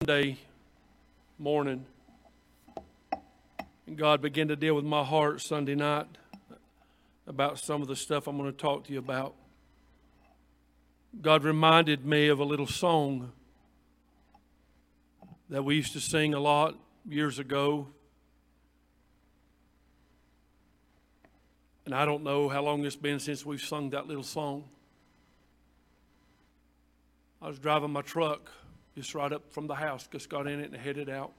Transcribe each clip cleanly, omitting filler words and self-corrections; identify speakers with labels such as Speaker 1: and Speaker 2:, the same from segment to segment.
Speaker 1: Sunday morning, and God began to deal with my heart Sunday night about some of the stuff I'm going to talk to you about. God reminded me of a little song that we used to sing a lot years ago. And I don't know how long it's been since we've sung that little song. I was driving my truck just right up from the house, just got in it and headed out.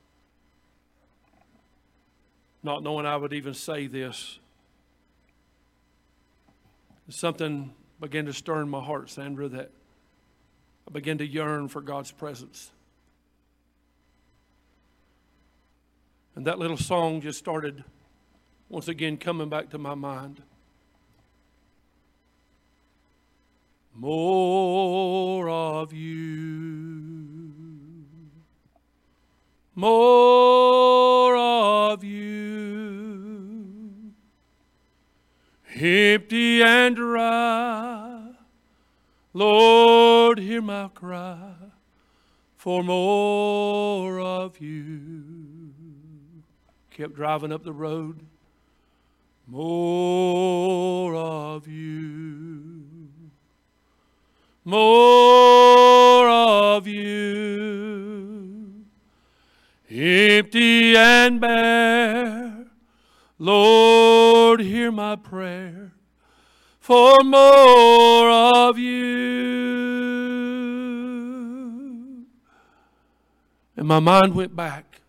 Speaker 1: Not knowing I would even say this. Something began to stir in my heart, Sandra, that I began to yearn for God's presence. And that little song just started once again coming back to my mind. More of you. More of you. Empty and dry. Lord, hear my cry for more of you. Kept driving up the road. More of you. More of you. Empty and bare. Lord, hear my prayer for more of you. And my mind went back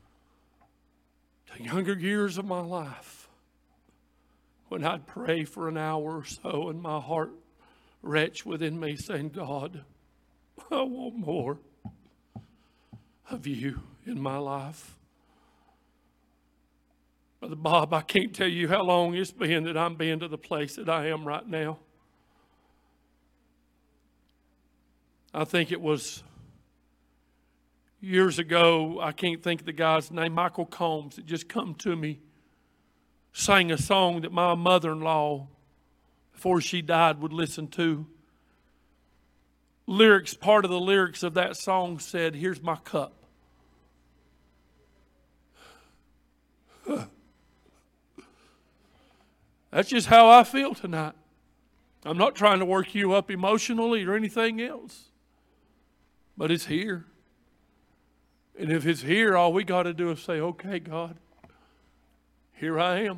Speaker 1: to younger years of my life, when I'd pray for an hour or so and my heart retched within me saying, God, I want more of you in my life. Brother Bob, I can't tell you how long it's been that I'm being to the place that I am right now. I think it was years ago, I can't think of the guy's name, Michael Combs, that just come to me, sang a song that my mother-in-law, before she died, would listen to. Part of the lyrics of that song said, here's my cup. That's just how I feel tonight. I'm not trying to work you up emotionally or anything else. But it's here. And if it's here, all we got to do is say, okay, God, here I am.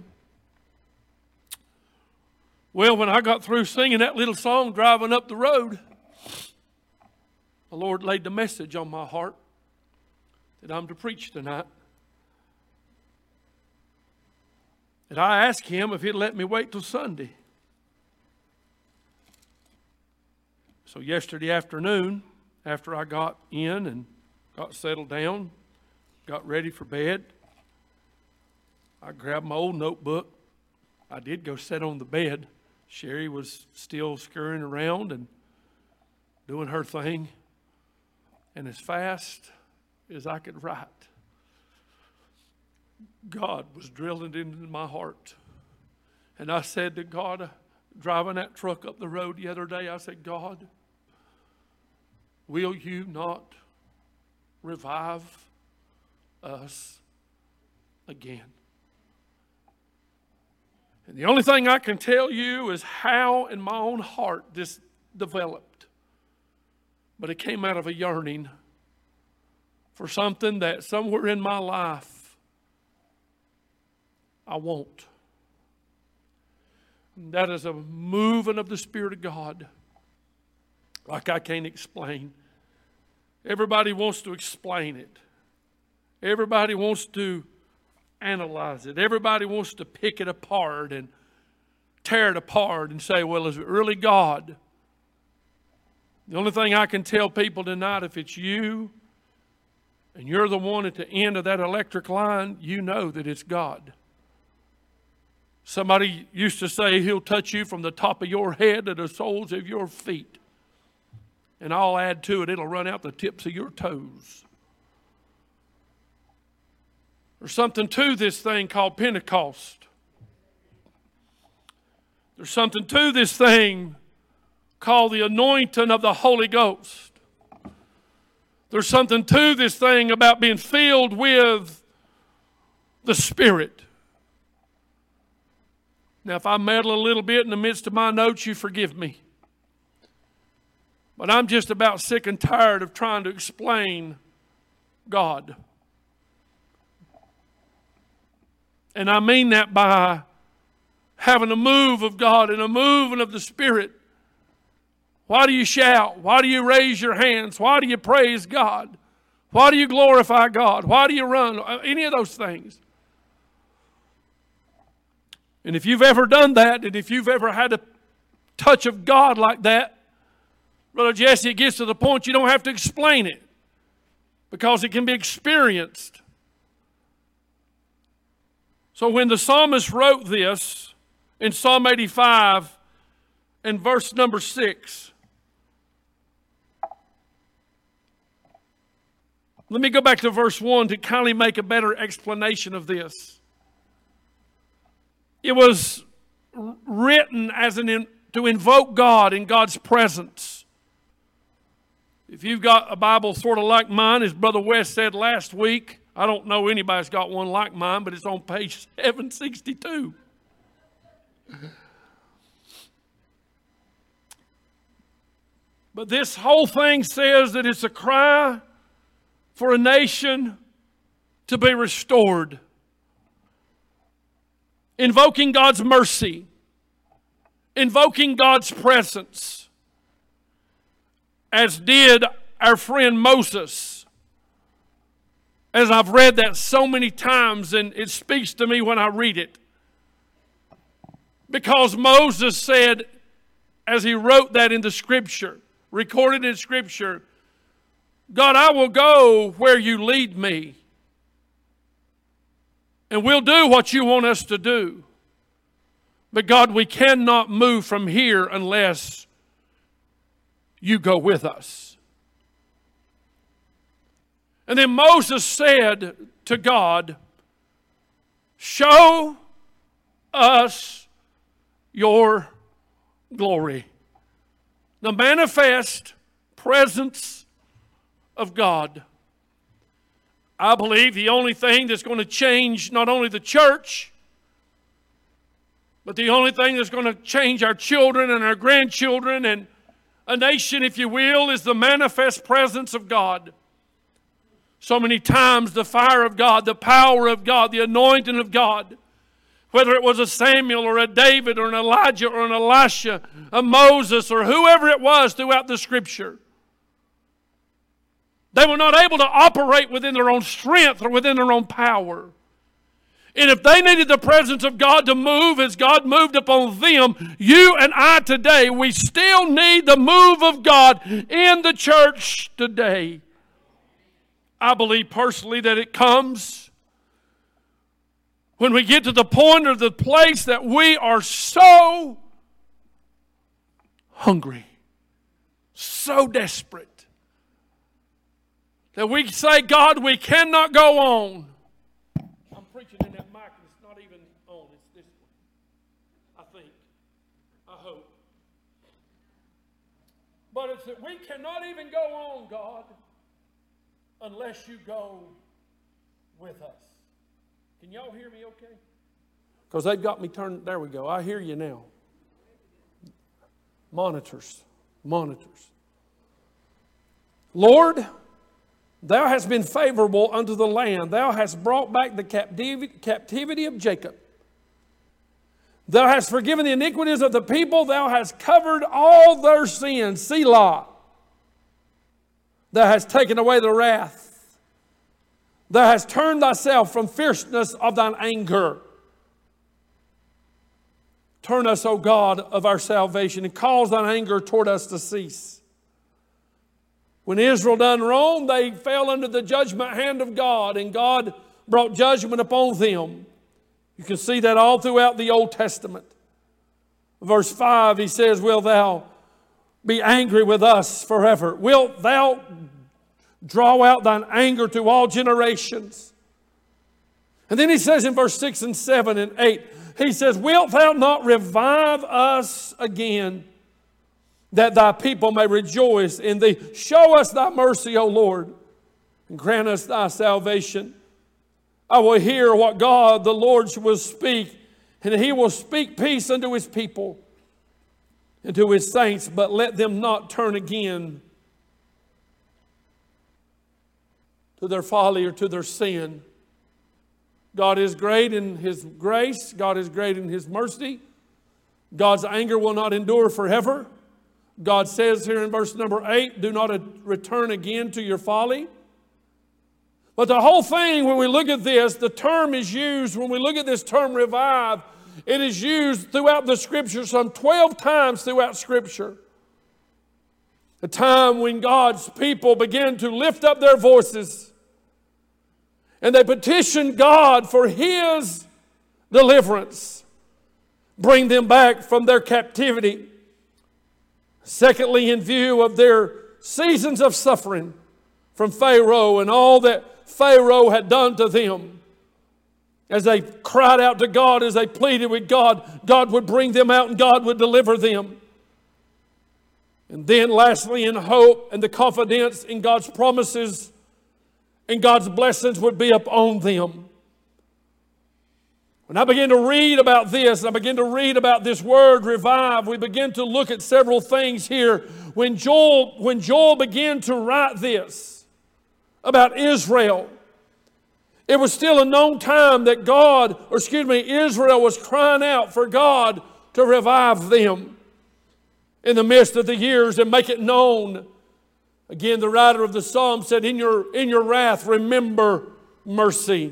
Speaker 1: Well, when I got through singing that little song driving up the road, the Lord laid the message on my heart that I'm to preach tonight. And I asked Him if He'd let me wait till Sunday. So yesterday afternoon, after I got in and got settled down, got ready for bed, I grabbed my old notebook. I did go sit on the bed. Sherry was still scurrying around and doing her thing. And as fast as I could write, God was drilling into my heart. And I said to God, driving that truck up the road the other day, I said, God, will you not revive us again? And the only thing I can tell you is how in my own heart this developed. But it came out of a yearning for something that somewhere in my life I want. And that is a moving of the Spirit of God like I can't explain. Everybody wants to explain it. Everybody wants to analyze it. Everybody wants to pick it apart and tear it apart and say, well, is it really God? The only thing I can tell people tonight, if it's you and you're the one at the end of that electric line, you know that it's God. Somebody used to say He'll touch you from the top of your head to the soles of your feet. And I'll add to it, it'll run out the tips of your toes. There's something to this thing called Pentecost. There's something to this thing called the anointing of the Holy Ghost. There's something to this thing about being filled with the Spirit. Now, if I meddle a little bit in the midst of my notes, you forgive me. But I'm just about sick and tired of trying to explain God. And I mean that by having a move of God and a moving of the Spirit. Why do you shout? Why do you raise your hands? Why do you praise God? Why do you glorify God? Why do you run? Any of those things. And if you've ever done that, and if you've ever had a touch of God like that, Brother Jesse, it gets to the point you don't have to explain it because it can be experienced. So when the psalmist wrote this in Psalm 85 and verse number 6, let me go back to verse 1 to kindly make a better explanation of this. It was written as to invoke God in God's presence. If you've got a Bible sort of like mine, as Brother West said last week, I don't know anybody's got one like mine, but it's on page 762. But this whole thing says that it's a cry for a nation to be restored. Invoking God's mercy. Invoking God's presence. As did our friend Moses. As I've read that so many times, and it speaks to me when I read it. Because Moses said, as he wrote that in the Scripture, recorded in Scripture, God, I will go where you lead me. And we'll do what you want us to do. But God, we cannot move from here unless you go with us. And then Moses said to God, show us your glory. The manifest presence of God. I believe the only thing that's going to change not only the church, but the only thing that's going to change our children and our grandchildren and a nation, if you will, is the manifest presence of God. So many times the fire of God, the power of God, the anointing of God, whether it was a Samuel or a David or an Elijah or an Elisha, a Moses or whoever it was throughout the Scripture, they were not able to operate within their own strength or within their own power. And if they needed the presence of God to move as God moved upon them, you and I today, we still need the move of God in the church today. I believe personally that it comes when we get to the point or the place that we are so hungry, so desperate, that we say, God, we cannot go on. I'm preaching in that mic and it's not even on. It's this one. I think. I hope. But it's that we cannot even go on, God, unless you go with us. Can y'all hear me okay? Because they've got me turned. There we go. I hear you now. Monitors. Lord, Thou hast been favorable unto the land. Thou hast brought back the captivity of Jacob. Thou hast forgiven the iniquities of the people. Thou hast covered all their sins. Selah. Thou hast taken away the wrath. Thou hast turned thyself from fierceness of thine anger. Turn us, O God, of our salvation, and cause thine anger toward us to cease. When Israel done wrong, they fell under the judgment hand of God, and God brought judgment upon them. You can see that all throughout the Old Testament. Verse 5, he says, Will thou be angry with us forever? Wilt thou draw out thine anger to all generations? And then he says in verse 6 and 7 and 8, he says, Wilt thou not revive us again, that thy people may rejoice in thee. Show us thy mercy, O Lord, and grant us thy salvation. I will hear what God the Lord will speak, and he will speak peace unto his people and to his saints, but let them not turn again to their folly or to their sin. God is great in his grace. God is great in his mercy. God's anger will not endure forever. God says here in verse number 8, do not return again to your folly. But the whole thing, when we look at this, the term is used, when we look at this term revive, it is used throughout the Scripture, some 12 times throughout Scripture. A time when God's people began to lift up their voices and they petitioned God for his deliverance, bring them back from their captivity. Secondly, in view of their seasons of suffering from Pharaoh and all that Pharaoh had done to them, as they cried out to God, as they pleaded with God, God would bring them out and God would deliver them. And then lastly, in hope and the confidence in God's promises and God's blessings would be upon them. When I begin to read about this, I begin to read about this word revive, we begin to look at several things here. When Joel began to write this about Israel, it was still a known time that Israel was crying out for God to revive them in the midst of the years and make it known. Again, the writer of the Psalm said, in your wrath, remember mercy.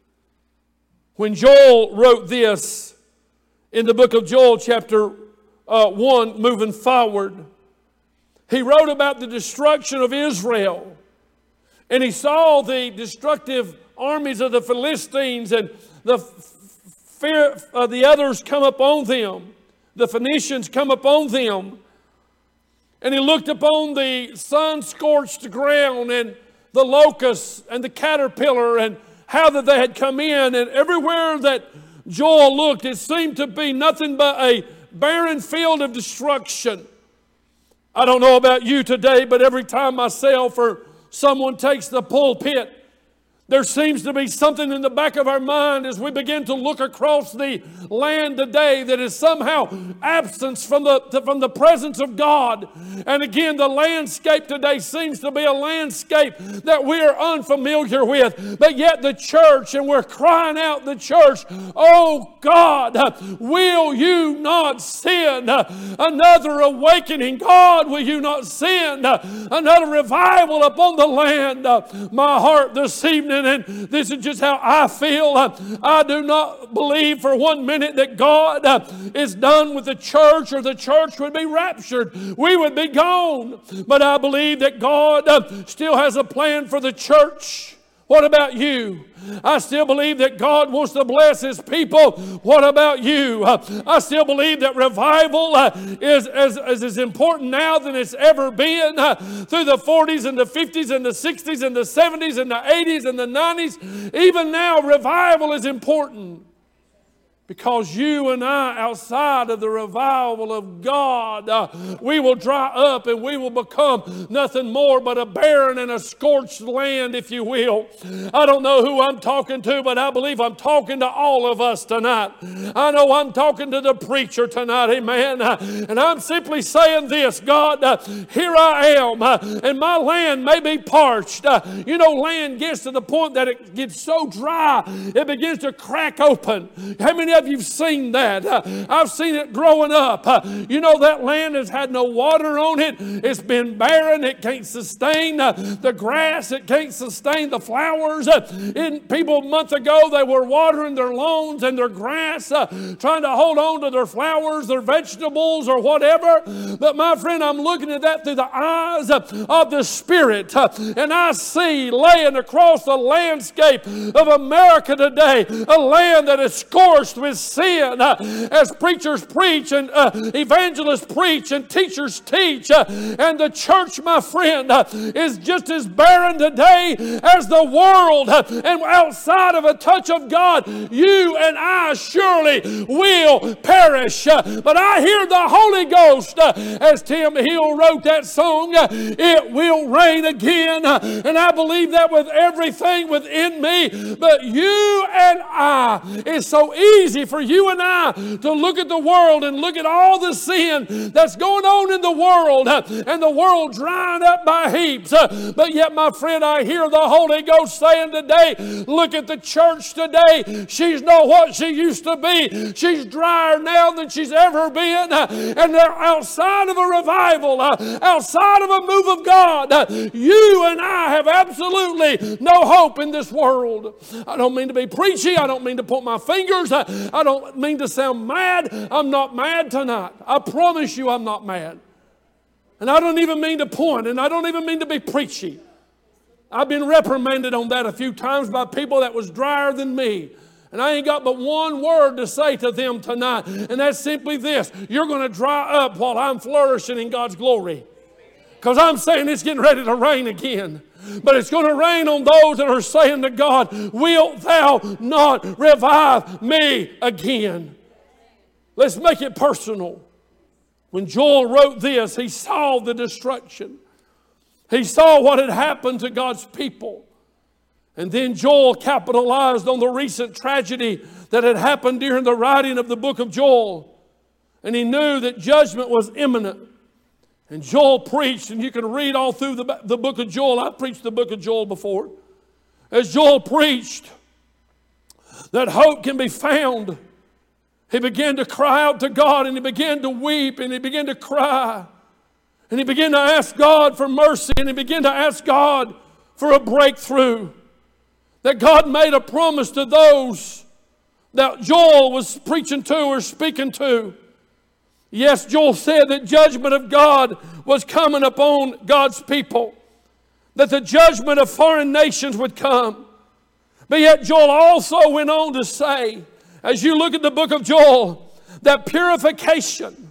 Speaker 1: When Joel wrote this in the book of Joel, chapter 1, moving forward, he wrote about the destruction of Israel. And he saw the destructive armies of the Philistines and the fear of the others come upon them. The Phoenicians come upon them. And he looked upon the sun-scorched ground and the locusts and the caterpillar and how that they had come in. And everywhere that Joel looked, it seemed to be nothing but a barren field of destruction. I don't know about you today, but every time myself or someone takes the pulpit, there seems to be something in the back of our mind as we begin to look across the land today that is somehow absent from the presence of God. And again, the landscape today seems to be a landscape that we are unfamiliar with. But yet the church, and we're crying out the church, oh God, will you not send another awakening? God, will you not send another revival upon the land? My heart this evening, and this is just how I feel. I do not believe for 1 minute that God is done with the church or the church would be raptured. We would be gone. But I believe that God still has a plan for the church. What about you? I still believe that God wants to bless His people. What about you? I still believe that revival is as important now than it's ever been. Through the 40s and the 50s and the 60s and the 70s and the 80s and the 90s. Even now, revival is important. Because you and I, outside of the revival of God, we will dry up and we will become nothing more but a barren and a scorched land, if you will. I don't know who I'm talking to, but I believe I'm talking to all of us tonight. I know I'm talking to the preacher tonight, amen. And I'm simply saying this, God, here I am, and my land may be parched. Land gets to the point that it gets so dry, it begins to crack open. How many of you have seen that? I've seen it growing up. That land has had no water on it. It's been barren. It can't sustain the grass. It can't sustain the flowers. People a month ago, they were watering their lawns and their grass, trying to hold on to their flowers, their vegetables, or whatever. But my friend, I'm looking at that through the eyes of the Spirit, and I see laying across the landscape of America today a land that is scorched with with sin as preachers preach and evangelists preach and teachers teach. And the church, my friend, is just as barren today as the world. And outside of a touch of God, you and I surely will perish. But I hear the Holy Ghost, as Tim Hill wrote that song, it will rain again. And I believe that with everything within me. But you and I, it's so easy for you and I to look at the world and look at all the sin that's going on in the world, and the world drying up by heaps. But yet, my friend, I hear the Holy Ghost saying today, look at the church today. She's not what she used to be. She's drier now than she's ever been. And they're outside of a revival, outside of a move of God. You and I have absolutely no hope in this world. I don't mean to be preachy. I don't mean to point my fingers. I don't mean to sound mad. I'm not mad tonight. I promise you I'm not mad. And I don't even mean to point, and I don't even mean to be preachy. I've been reprimanded on that a few times by people that was drier than me. And I ain't got but one word to say to them tonight, and that's simply this: you're going to dry up while I'm flourishing in God's glory. Because I'm saying it's getting ready to rain again. But it's going to rain on those that are saying to God, wilt thou not revive me again? Let's make it personal. When Joel wrote this, he saw the destruction. He saw what had happened to God's people. And then Joel capitalized on the recent tragedy that had happened during the writing of the book of Joel. And he knew that judgment was imminent. And Joel preached, and you can read all through the book of Joel. I've preached the book of Joel before. As Joel preached that hope can be found, he began to cry out to God, and he began to weep, and he began to cry. And he began to ask God for mercy, and he began to ask God for a breakthrough. That God made a promise to those that Joel was preaching to or speaking to. Yes, Joel said that judgment of God was coming upon God's people. That the judgment of foreign nations would come. But yet Joel also went on to say, as you look at the book of Joel, that purification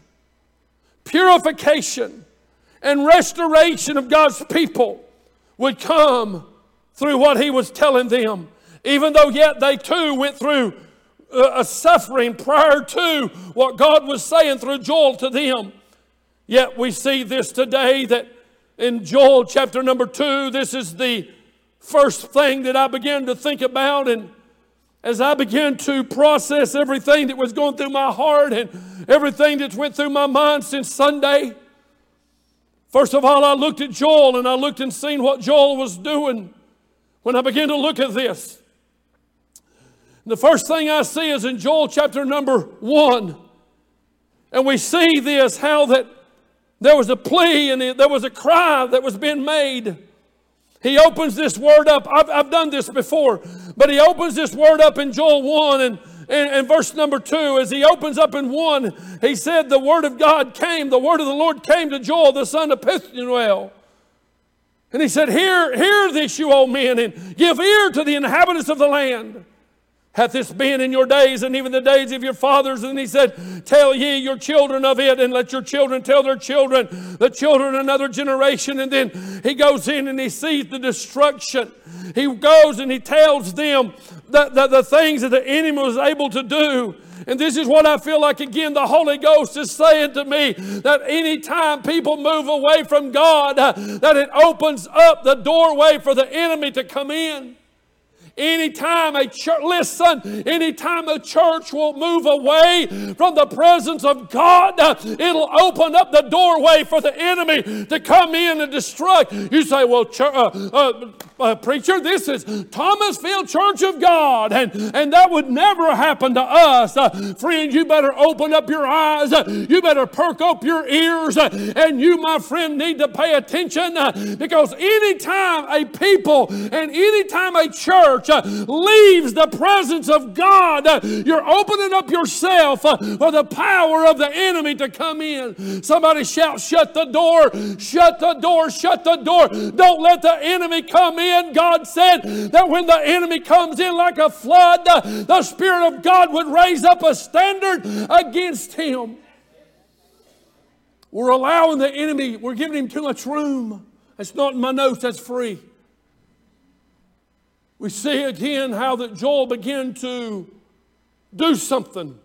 Speaker 1: and restoration of God's people would come through what he was telling them. Even though yet they too went through a suffering prior to what God was saying through Joel to them. Yet we see this today, that in Joel chapter number 2, this is the first thing that I began to think about. And as I began to process everything that was going through my heart and everything that went through my mind since Sunday, first of all, I looked at Joel, and I looked and seen what Joel was doing. When I began to look at this, the first thing I see is in Joel chapter number 1. And we see this, how that there was a plea and there was a cry that was being made. He opens this word up. I've done this before, but he opens this word up in Joel 1 and verse number 2. As he opens up in 1, he said, the word of God came, the word of the Lord came to Joel, the son of Pethuel. And he said, hear this, you old men, and give ear to the inhabitants of the land. Hath this been in your days and even the days of your fathers? And he said, tell ye your children of it, and let your children tell their children, the children another generation. And then he goes in and he sees the destruction. He goes and he tells them the things that the enemy was able to do. And this is what I feel like, again, the Holy Ghost is saying to me, that anytime people move away from God, that it opens up the doorway for the enemy to come in. Anytime a church will move away from the presence of God, it'll open up the doorway for the enemy to come in and destruct. You say, well, preacher, this is Thomasville Church of God, and that would never happen to us. Friend, you better open up your eyes. You better perk up your ears, and you, my friend, need to pay attention, because anytime a people and anytime a church church leaves the presence of God, you're opening up yourself for the power of the enemy to come in. Somebody shout, shut the door, shut the door, shut the door. Don't let the enemy come in. God said that when the enemy comes in like a flood, the Spirit of God would raise up a standard against him. We're allowing the enemy, we're giving him too much room. That's not in my notes, that's free. We see again how that Joel began to do something.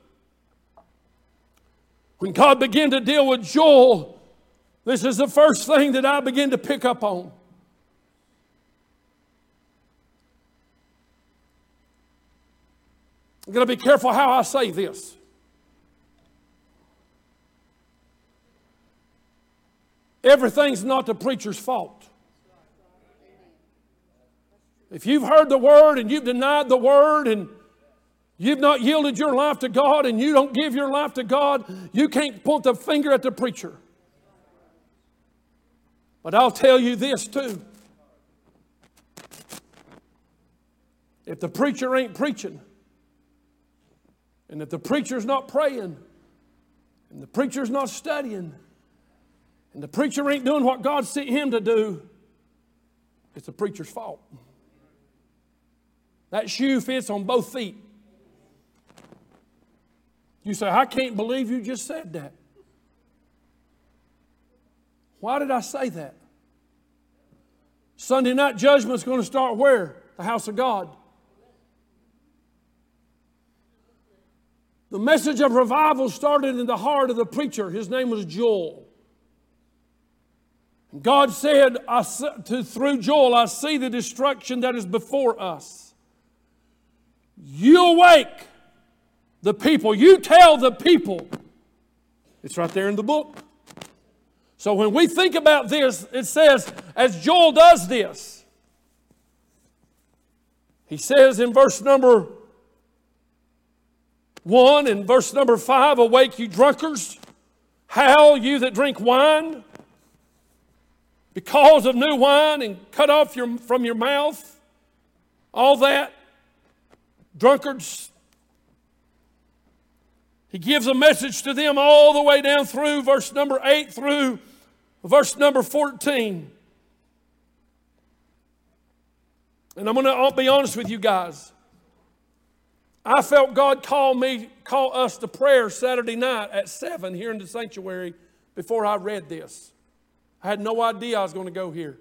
Speaker 1: When God began to deal with Joel, this is the first thing that I began to pick up on. I'm going to be careful how I say this. Everything's not the preacher's fault. If you've heard the word and you've denied the word and you've not yielded your life to God and you don't give your life to God, you can't point the finger at the preacher. But I'll tell you this too. If the preacher ain't preaching, and if the preacher's not praying, and the preacher's not studying, and the preacher ain't doing what God sent him to do, it's the preacher's fault. That shoe fits on both feet. You say, I can't believe you just said that. Why did I say that? Sunday night judgment's going to start where? The house of God. The message of revival started in the heart of the preacher. His name was Joel. God said through Joel, I see the destruction that is before us. You awake the people. You tell the people. It's right there in the book. So when we think about this, it says, as Joel does this, he says in verse number 1 and verse number 5, awake you drunkards, howl you that drink wine, because of new wine, and cut off from your mouth, all that, drunkards. He gives a message to them all the way down through verse number 8 through verse number 14. And I'll be honest with you guys. I felt God call us to prayer Saturday night at 7 here in the sanctuary before I read this. I had no idea I was going to go here.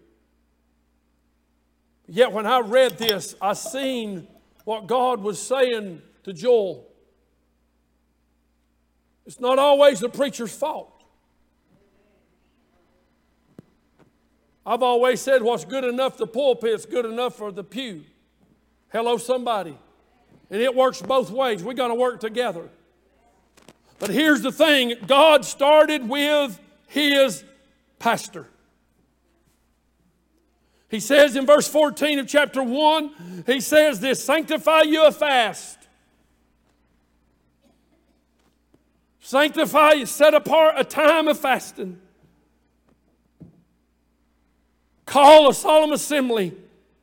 Speaker 1: Yet when I read this, I seen what God was saying to Joel. It's not always the preacher's fault. I've always said what's good enough for the pulpit's good enough for the pew. Hello, somebody. And it works both ways. We got to work together. But here's the thing. God started with his pastor. He says in verse 14 of chapter 1, he says this, sanctify you a fast. Sanctify you, set apart a time of fasting. Call a solemn assembly.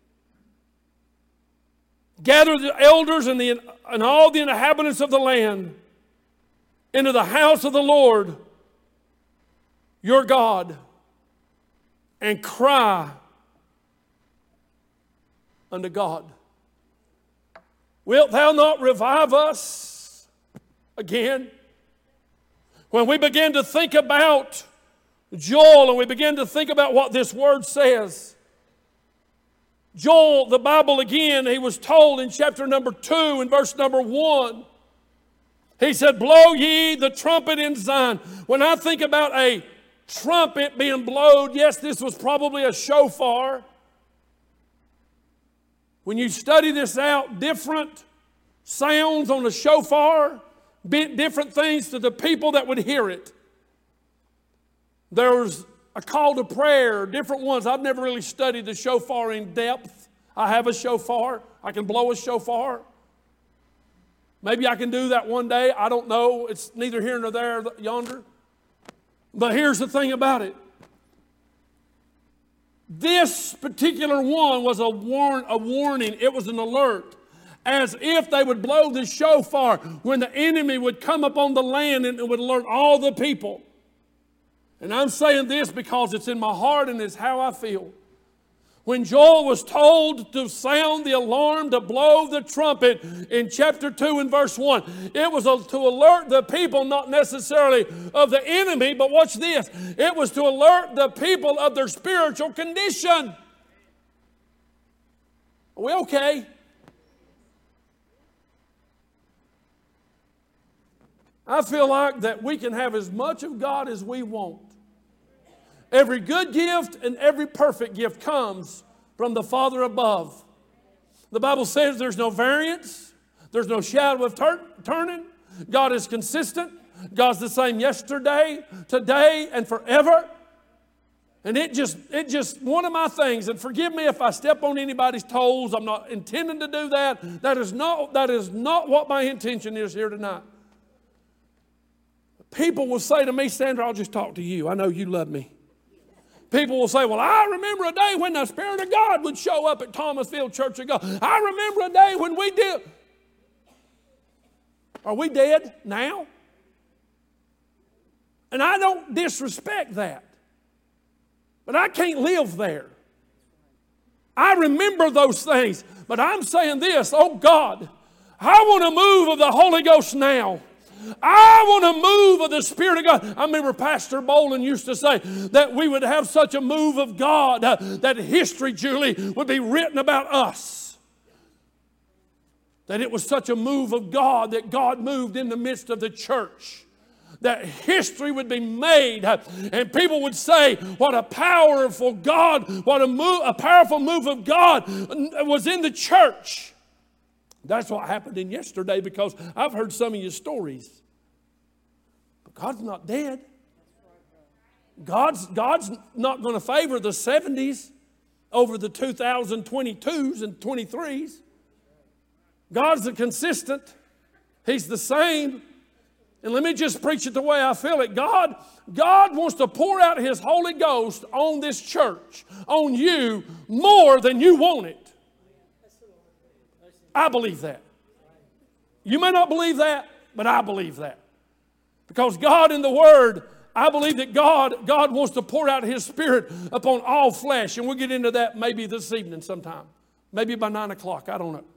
Speaker 1: Gather the elders and all the inhabitants of the land into the house of the Lord your God, and cry unto God. Wilt thou not revive us again? When we begin to think about Joel and we begin to think about what this word says, Joel, the Bible again, he was told in chapter number 2 and verse number 1, he said, blow ye the trumpet in Zion. When I think about a trumpet being blown, yes, this was probably a shofar. When you study this out, different sounds on the shofar meant different things to the people that would hear it. There was a call to prayer, different ones. I've never really studied the shofar in depth. I have a shofar. I can blow a shofar. Maybe I can do that one day. I don't know. It's neither here nor there yonder. But here's the thing about it. This particular one was a warning. It was an alert. As if they would blow the shofar when the enemy would come upon the land, and it would alert all the people. And I'm saying this because it's in my heart and it's how I feel. When Joel was told to sound the alarm, to blow the trumpet in chapter 2 and verse 1, it was to alert the people, not necessarily of the enemy, but watch this. It was to alert the people of their spiritual condition. Are we okay? I feel like that we can have as much of God as we want. Every good gift and every perfect gift comes from the Father above. The Bible says there's no variance. There's no shadow of turning. God is consistent. God's the same yesterday, today, and forever. And it just one of my things, and forgive me if I step on anybody's toes. I'm not intending to do that. That is not what my intention is here tonight. People will say to me, Sandra, I'll just talk to you. I know you love me. People will say, well, I remember a day when the Spirit of God would show up at Thomasville Church of God. I remember a day when we did. Are we dead now? And I don't disrespect that. But I can't live there. I remember those things. But I'm saying this, oh God, I want a move of the Holy Ghost now. I want a move of the Spirit of God. I remember Pastor Bolin used to say that we would have such a move of God that history, Julie, would be written about us. That it was such a move of God that God moved in the midst of the church. That history would be made and people would say, what a powerful God, what a powerful move of God was in the church. That's what happened in yesterday, because I've heard some of your stories. But God's not dead. God's not going to favor the 70s over the 2022s and 23s. God's the consistent. He's the same. And let me just preach it the way I feel it. God wants to pour out His Holy Ghost on this church, on you, more than you want it. I believe that. You may not believe that, but I believe that. Because God in the Word, I believe that God wants to pour out His Spirit upon all flesh. And we'll get into that maybe this evening sometime. Maybe by 9 o'clock. I don't know.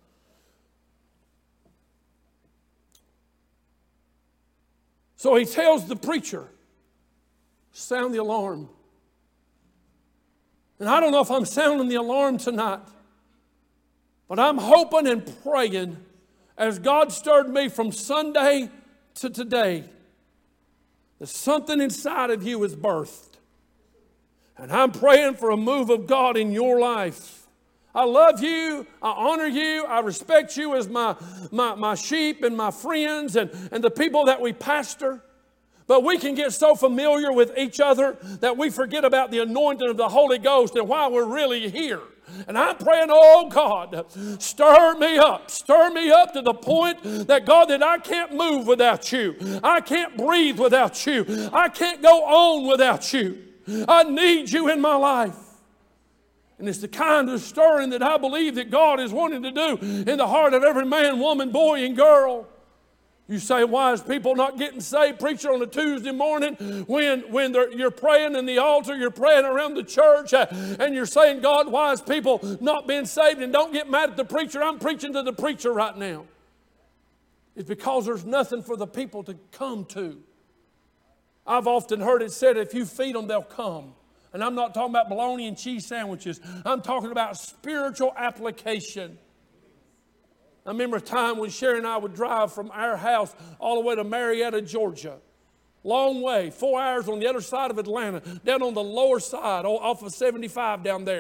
Speaker 1: So He tells the preacher, sound the alarm. And I don't know if I'm sounding the alarm tonight. But I'm hoping and praying, as God stirred me from Sunday to today, that something inside of you is birthed. And I'm praying for a move of God in your life. I love you. I honor you. I respect you as my sheep and my friends and the people that we pastor. But we can get so familiar with each other that we forget about the anointing of the Holy Ghost and why we're really here. And I'm praying, oh God, stir me up to the point that, God, that I can't move without you. I can't breathe without you. I can't go on without you. I need you in my life. And it's the kind of stirring that I believe that God is wanting to do in the heart of every man, woman, boy, and girl. You say, why is people not getting saved, preacher, on a Tuesday morning when you're praying in the altar, you're praying around the church, and you're saying, God, why is people not being saved? And don't get mad at the preacher. I'm preaching to the preacher right now. It's because there's nothing for the people to come to. I've often heard it said, if you feed them, they'll come. And I'm not talking about bologna and cheese sandwiches. I'm talking about spiritual application. I remember a time when Sherry and I would drive from our house all the way to Marietta, Georgia. Long way, 4 hours on the other side of Atlanta, down on the lower side, off of 75 down there.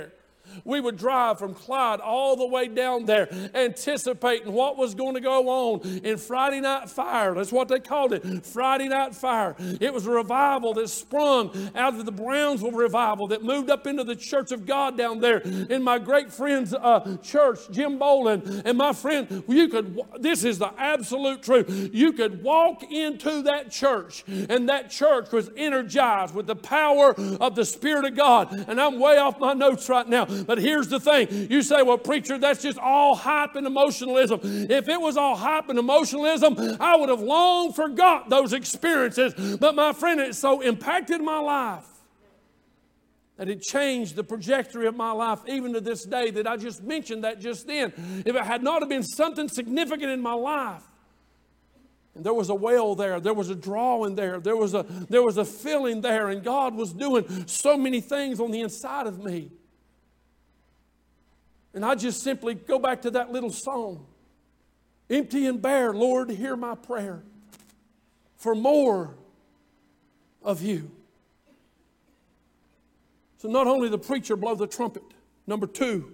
Speaker 1: We would drive from Clyde all the way down there, anticipating what was going to go on in Friday Night Fire. That's what they called it, Friday Night Fire. It was a revival that sprung out of the Brownsville revival that moved up into the Church of God down there in my great friend's church, Jim Boland. And my friend, this is the absolute truth. You could walk into that church, and that church was energized with the power of the Spirit of God. And I'm way off my notes right now. But here's the thing. You say, well, preacher, that's just all hype and emotionalism. If it was all hype and emotionalism, I would have long forgot those experiences. But my friend, it so impacted my life that it changed the trajectory of my life even to this day, that I just mentioned that just then. If it had not have been something significant in my life, and there was a well there, there was a drawing there, there was a filling there, and God was doing so many things on the inside of me. And I just simply go back to that little song. Empty and bare, Lord, hear my prayer for more of you. So not only the preacher blow the trumpet. Number two.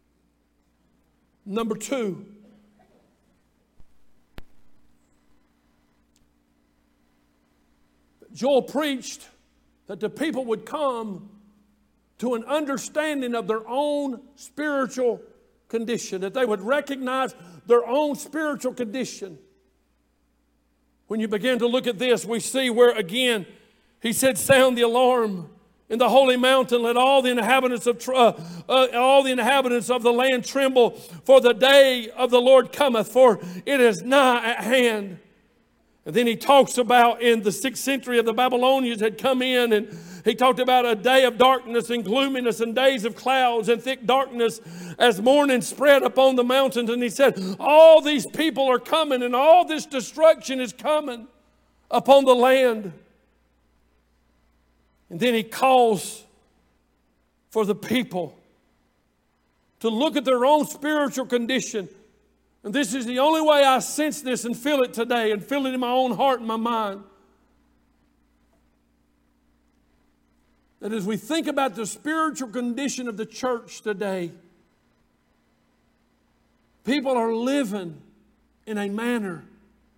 Speaker 1: Joel preached that the people would come to an understanding of their own spiritual condition, that they would recognize their own spiritual condition. When you begin to look at this, we see where again he said, sound the alarm in the holy mountain, let all the inhabitants of the land tremble, for the day of the Lord cometh, for it is nigh at hand. And then he talks about in the 6th century of the Babylonians had come in, and he talked about a day of darkness and gloominess and days of clouds and thick darkness as morning spread upon the mountains. And he said, all these people are coming, and all this destruction is coming upon the land. And then he calls for the people to look at their own spiritual condition. And this is the only way I sense this and feel it today, and feel it in my own heart and my mind. That as we think about the spiritual condition of the church today, people are living in a manner.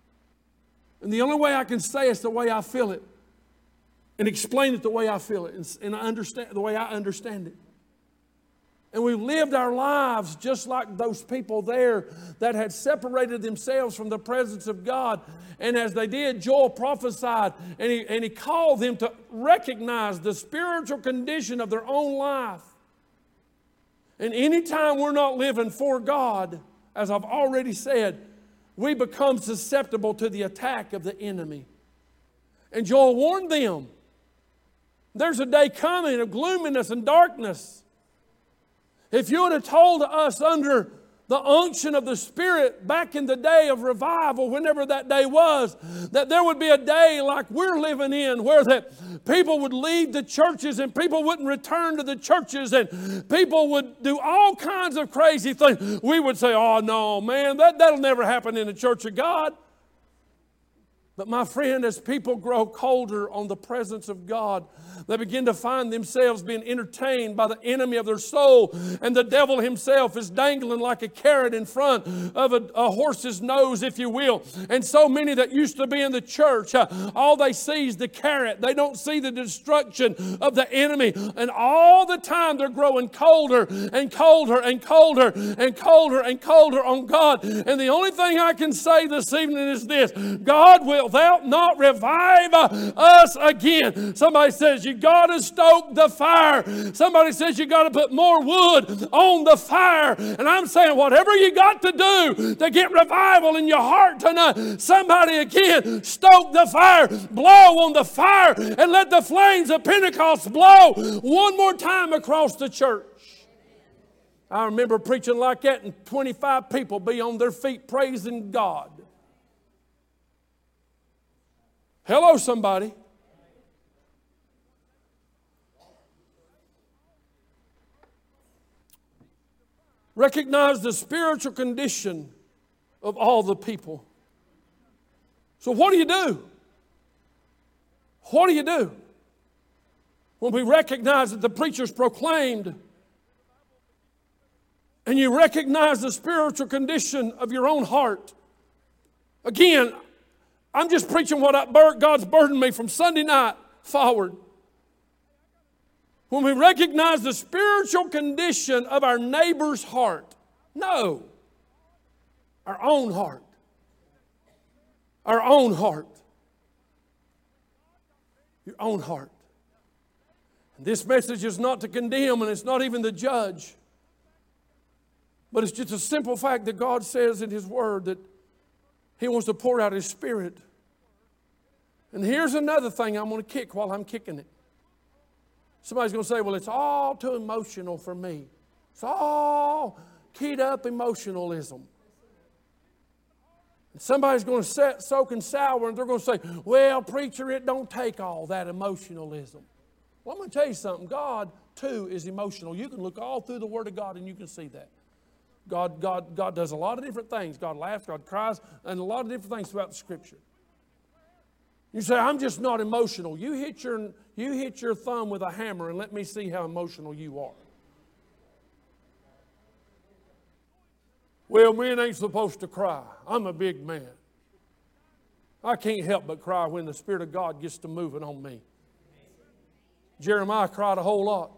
Speaker 1: And the only way I can say it's the way I feel it, and explain it the way I feel it, and I understand the way I understand it. And we've lived our lives just like those people there that had separated themselves from the presence of God. And as they did, Joel prophesied, and he called them to recognize the spiritual condition of their own life. And anytime we're not living for God, as I've already said, we become susceptible to the attack of the enemy. And Joel warned them, there's a day coming of gloominess and darkness. If you would have told us under the unction of the Spirit back in the day of revival, whenever that day was, that there would be a day like we're living in, where that people would leave the churches and people wouldn't return to the churches and people would do all kinds of crazy things, we would say, oh no, man, that'll never happen in the church of God. But my friend, as people grow colder on the presence of God, they begin to find themselves being entertained by the enemy of their soul. And the devil himself is dangling like a carrot in front of a horse's nose, if you will. And so many that used to be in the church, all they see is the carrot. They don't see the destruction of the enemy. And all the time they're growing colder and colder and colder and colder and colder on God. And the only thing I can say this evening is this: God, will thou not revive us again? Somebody says you got to stoke the fire. Somebody says you got to put more wood on the fire. And I'm saying whatever you got to do to get revival in your heart tonight, somebody again stoke the fire, blow on the fire, and let the flames of Pentecost blow one more time across the church. I remember preaching like that and 25 people be on their feet praising God. Hello, somebody. Recognize the spiritual condition of all the people. So what do you do? What do you do when we recognize that the preachers proclaimed and you recognize the spiritual condition of your own heart. Again, I'm just preaching what God's burdened me from Sunday night forward. When we recognize the spiritual condition of our neighbor's heart, no, our own heart. Our own heart. Your own heart. And this message is not to condemn, and it's not even to judge. But it's just a simple fact that God says in His Word that He wants to pour out His Spirit. And here's another thing I'm going to kick while I'm kicking it. Somebody's going to say, well, it's all too emotional for me. It's all keyed up emotionalism. And somebody's going to soak and sour, and they're going to say, well, preacher, it don't take all that emotionalism. Well, I'm going to tell you something. God, too, is emotional. You can look all through the Word of God, and you can see that. God does a lot of different things. God laughs, God cries, and a lot of different things throughout the Scripture. You say, I'm just not emotional. You hit your thumb with a hammer and let me see how emotional you are. Well, men ain't supposed to cry. I'm a big man. I can't help but cry when the Spirit of God gets to moving on me. Jeremiah cried a whole lot.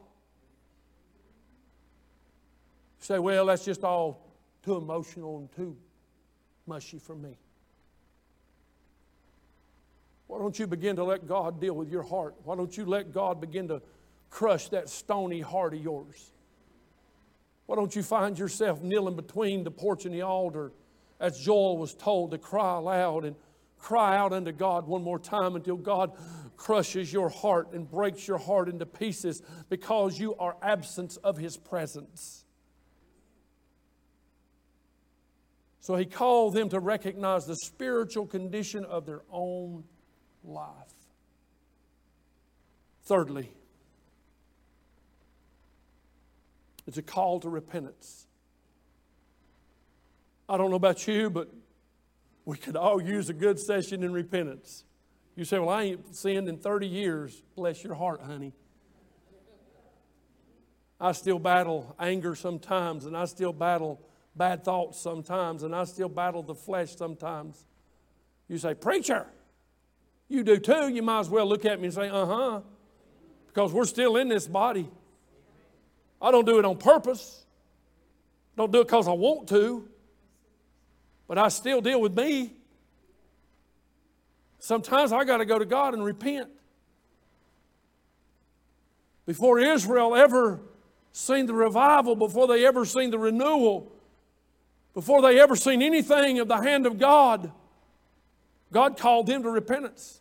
Speaker 1: You say, well, that's just all too emotional and too mushy for me. Why don't you begin to let God deal with your heart? Why don't you let God begin to crush that stony heart of yours? Why don't you find yourself kneeling between the porch and the altar, as Joel was told to cry aloud and cry out unto God one more time until God crushes your heart and breaks your heart into pieces because you are absent of His presence. So He called them to recognize the spiritual condition of their own life. Thirdly, it's a call to repentance. I don't know about you, but we could all use a good session in repentance. You say, well, I ain't sinned in 30 years. Bless your heart, honey. I still battle anger sometimes, and I still battle bad thoughts sometimes, and I still battle the flesh sometimes. You say, preacher, you do too. You might as well look at me and say, uh-huh, because we're still in this body. I don't do it on purpose. Don't do it because I want to. But I still deal with me. Sometimes I got to go to God and repent. Before Israel ever seen the revival, before they ever seen the renewal, before they ever seen anything of the hand of God, God called them to repentance.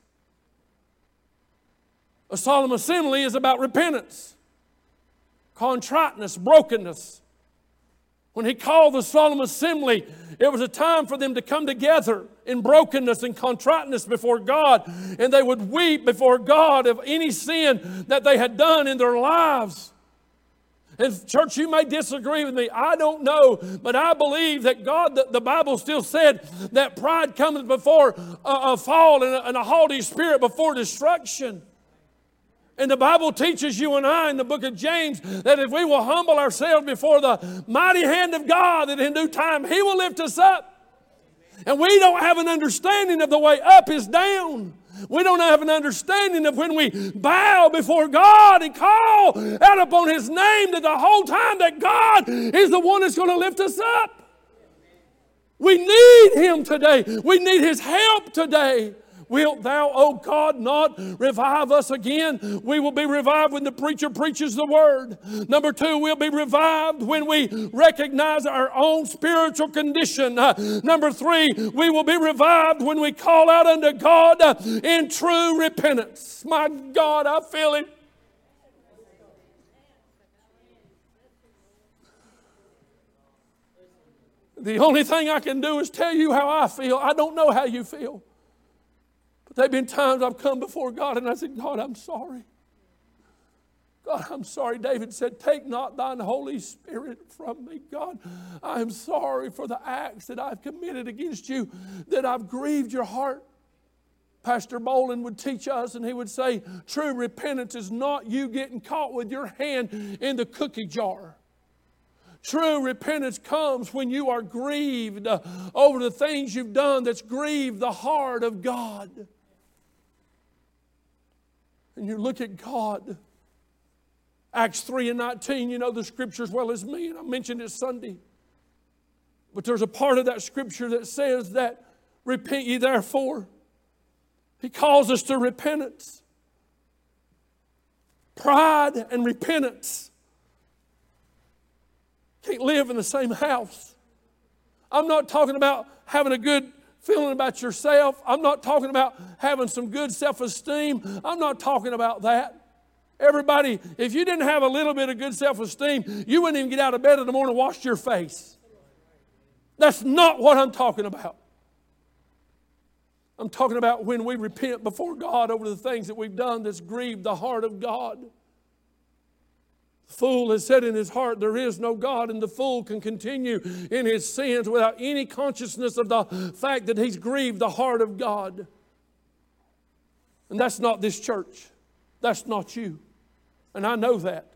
Speaker 1: A solemn assembly is about repentance, contriteness, brokenness. When He called the solemn assembly, it was a time for them to come together in brokenness and contriteness before God, and they would weep before God of any sin that they had done in their lives. And church, you may disagree with me. I don't know, but I believe that God, the Bible still said that pride cometh before a fall and a haughty spirit before destruction. And the Bible teaches you and I in the book of James that if we will humble ourselves before the mighty hand of God, that in due time He will lift us up. And we don't have an understanding of the way up is down. We don't have an understanding of when we bow before God and call out upon His name, that the whole time that God is the one that's going to lift us up. We need Him today. We need His help today. Wilt Thou, O God, not revive us again? We will be revived when the preacher preaches the Word. Number two, we'll be revived when we recognize our own spiritual condition. Number three, we will be revived when we call out unto God in true repentance. My God, I feel it. The only thing I can do is tell you how I feel. I don't know how you feel. There have been times I've come before God and I said, God, I'm sorry. God, I'm sorry. David said, take not thine Holy Spirit from me. God, I'm sorry for the acts that I've committed against you, that I've grieved your heart. Pastor Bolin would teach us and he would say, true repentance is not you getting caught with your hand in the cookie jar. True repentance comes when you are grieved over the things you've done that's grieved the heart of God. And you look at God. Acts 3:19, you know the scripture as well as me, and I mentioned it Sunday. But there's a part of that scripture that says that, repent ye therefore. He calls us to repentance. Pride and repentance can't live in the same house. I'm not talking about having a good feeling about yourself. I'm not talking about having some good self-esteem. I'm not talking about that. Everybody, if you didn't have a little bit of good self-esteem, you wouldn't even get out of bed in the morning and wash your face. That's not what I'm talking about. I'm talking about when we repent before God over the things that we've done that's grieved the heart of God. The fool has said in his heart, there is no God, and the fool can continue in his sins without any consciousness of the fact that he's grieved the heart of God. And that's not this church. That's not you. And I know that.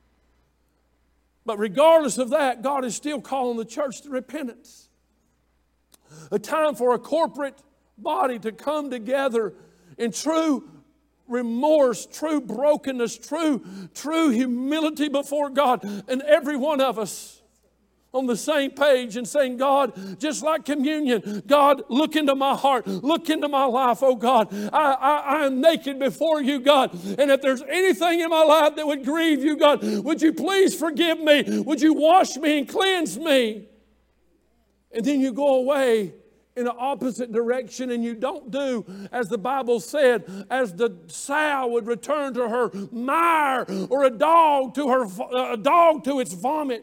Speaker 1: But regardless of that, God is still calling the church to repentance. A time for a corporate body to come together in true remorse, true brokenness, true humility before God. And every one of us on the same page and saying, God, just like communion, God, look into my heart, look into my life, oh God. I am naked before you, God. And if there's anything in my life that would grieve you, God, would you please forgive me? Would you wash me and cleanse me? And then you go away in the opposite direction and you don't do as the Bible said, as the sow would return to her mire or a dog to its vomit.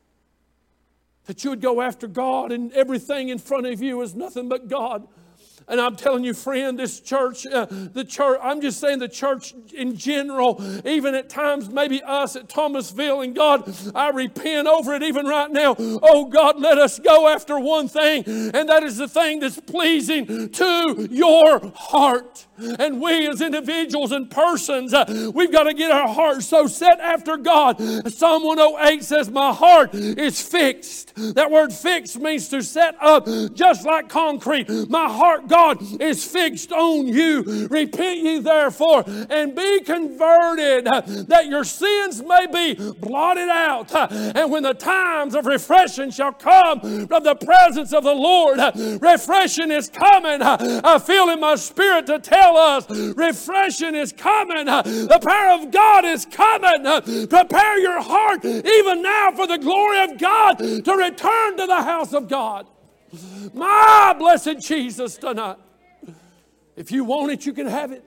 Speaker 1: That you would go after God and everything in front of you is nothing but God. And I'm telling you, friend, this church, I'm just saying the church in general, even at times maybe us at Thomasville, and God, I repent over it even right now. Oh God, let us go after one thing, and that is the thing that's pleasing to your heart. And we as individuals and persons, we've got to get our hearts so set after God. Psalm 108 says, my heart is fixed. That word fixed means to set up just like concrete. My heart, God, is fixed on you. Repent ye therefore and be converted, that your sins may be blotted out. And when the times of refreshing shall come from the presence of the Lord, refreshing is coming. I feel in my spirit to tell us, refreshing is coming. The power of God is coming. Prepare your heart even now for the glory of God to return to the house of God. My blessed Jesus tonight. If you want it, you can have it.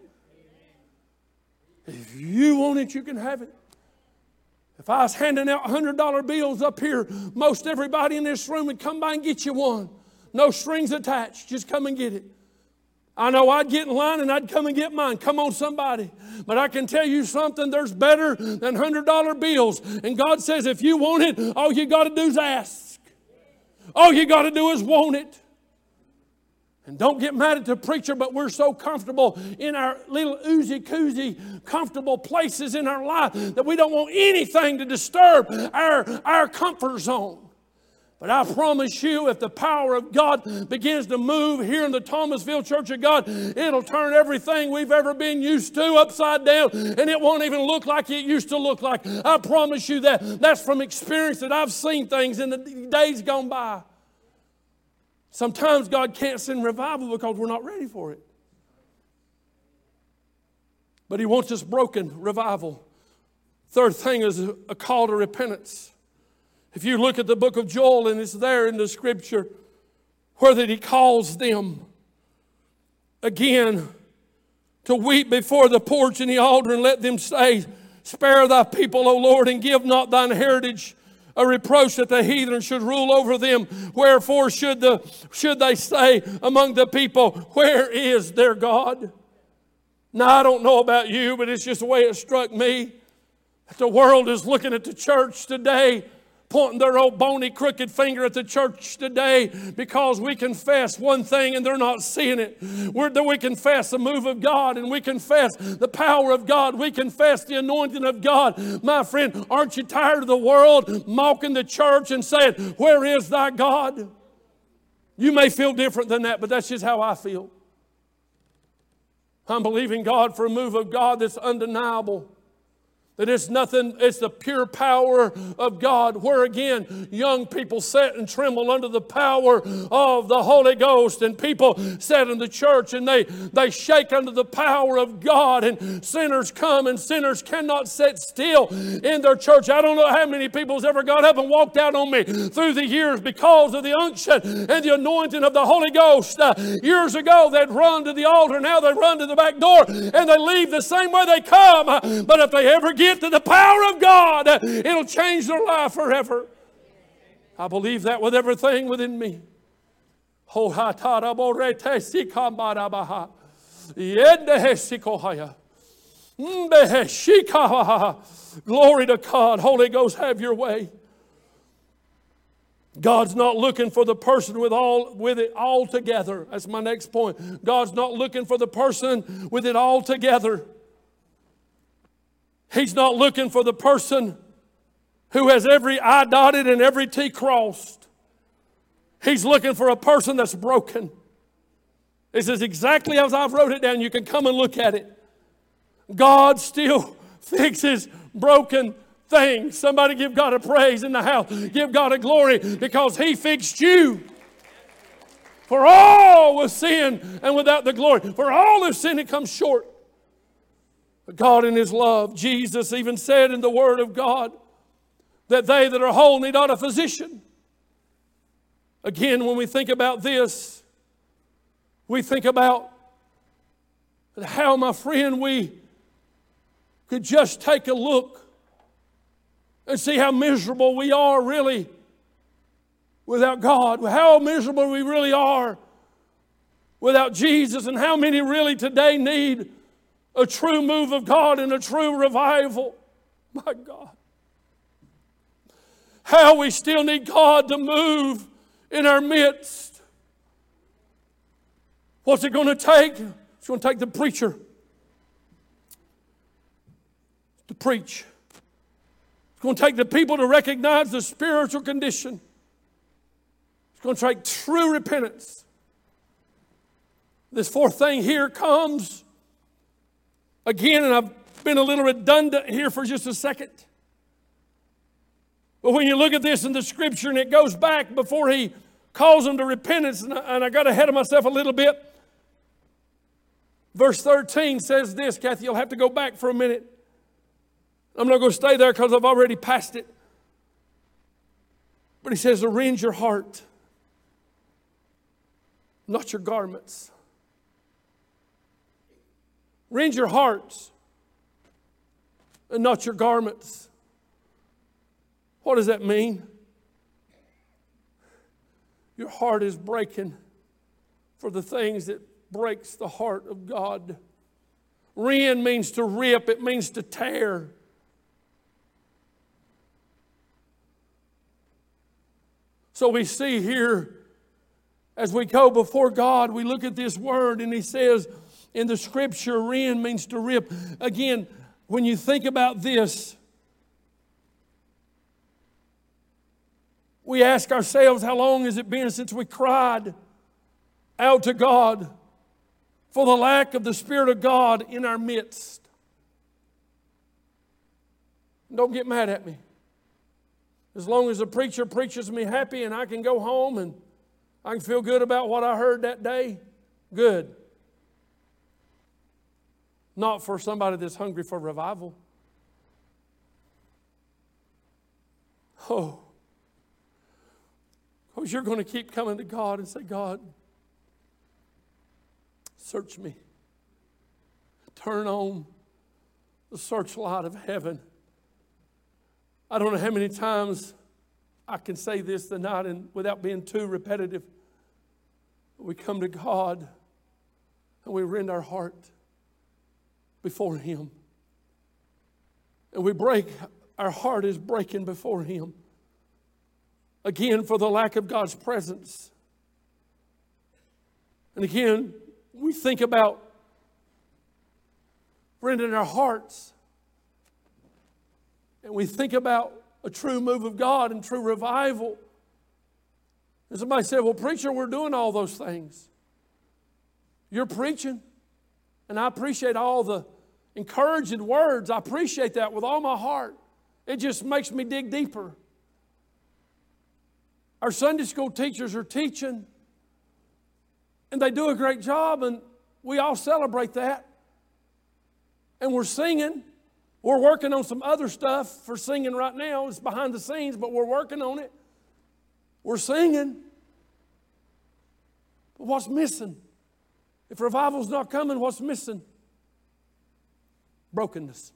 Speaker 1: If you want it, you can have it. If I was handing out $100 bills up here, most everybody in this room would come by and get you one. No strings attached. Just come and get it. I know I'd get in line and I'd come and get mine. Come on, somebody. But I can tell you something, there's better than $100 bills. And God says if you want it, all you got to do is ask. All you got to do is want it. And don't get mad at the preacher, but we're so comfortable in our little oozy-koozy comfortable places in our life that we don't want anything to disturb our comfort zone. But I promise you, if the power of God begins to move here in the Thomasville Church of God, it'll turn everything we've ever been used to upside down, and it won't even look like it used to look like. I promise you that. That's from experience that I've seen things in the days gone by. Sometimes God can't send revival because we're not ready for it. But He wants us broken revival. Third thing is a call to repentance. If you look at the book of Joel, and it's there in the scripture, where that He calls them again to weep before the porch and the altar, and let them say, spare thy people, O Lord, and give not thine heritage a reproach that the heathen should rule over them. Wherefore should they say among the people, where is their God? Now, I don't know about you, but it's just the way it struck me. The world is looking at the church today pointing their old bony, crooked finger at the church today because we confess one thing and they're not seeing it. We confess the move of God, and we confess the power of God. We confess the anointing of God. My friend, aren't you tired of the world mocking the church and saying, "Where is thy God?" You may feel different than that, but that's just how I feel. I'm believing God for a move of God that's undeniable. That it's nothing, it's the pure power of God, where again, young people sit and tremble under the power of the Holy Ghost, and people sit in the church and they shake under the power of God, and sinners come, and sinners cannot sit still in their church. I don't know how many people's ever got up and walked out on me through the years because of the unction and the anointing of the Holy Ghost. Years ago, they'd run to the altar, now they run to the back door, and they leave the same way they come. But if they ever get to the power of God, it'll change their life forever. I believe that with everything within me. Glory to God. Holy Ghost, have your way. God's not looking for the person with it all together. That's my next point. God's not looking for the person with it all together. He's not looking for the person who has every I dotted and every T crossed. He's looking for a person that's broken. This is exactly as I've wrote it down. You can come and look at it. God still fixes broken things. Somebody give God a praise in the house. Give God a glory because He fixed you. For all was sin and without the glory. For all have sinned and come short. But God in His love, Jesus even said in the Word of God that they that are whole need not a physician. Again, when we think about this, we think about how, my friend, we could just take a look and see how miserable we are really without God, how miserable we really are without Jesus, and how many really today need a true move of God and a true revival. My God. How we still need God to move in our midst. What's it going to take? It's going to take the preacher to preach. It's going to take the people to recognize the spiritual condition. It's going to take true repentance. This fourth thing here comes again, and I've been a little redundant here for just a second. But when you look at this in the Scripture, and it goes back before He calls them to repentance, and I got ahead of myself a little bit. Verse 13 says this. Kathy, you'll have to go back for a minute. I'm not going to stay there because I've already passed it. But He says to rend your heart, not your garments. Rend your hearts and not your garments. What does that mean? Your heart is breaking for the things that breaks the heart of God. Rend means to rip. It means to tear. So we see here, as we go before God, we look at this word, and He says, in the Scripture, rend means to rip. Again, when you think about this, we ask ourselves, how long has it been since we cried out to God for the lack of the Spirit of God in our midst? Don't get mad at me. As long as the preacher preaches me happy and I can go home and I can feel good about what I heard that day, good. Not for somebody that's hungry for revival. Oh. Because you're going to keep coming to God and say, God, search me. Turn on the searchlight of heaven. I don't know how many times I can say this tonight and without being too repetitive. We come to God and we rend our heart before Him. And we break, our heart is breaking before Him. again, for the lack of God's presence. And again, we think about, friend, in our hearts, and we think about a true move of God and true revival. And somebody said, well, preacher, we're doing all those things. You're preaching, and I appreciate all the encouraging words. I appreciate that with all my heart. It just makes me dig deeper. Our Sunday school teachers are teaching, and they do a great job, and we all celebrate that. And we're singing. We're working on some other stuff for singing right now. It's behind the scenes, but we're working on it. We're singing. But what's missing? If revival's not coming, what's missing? Brokenness.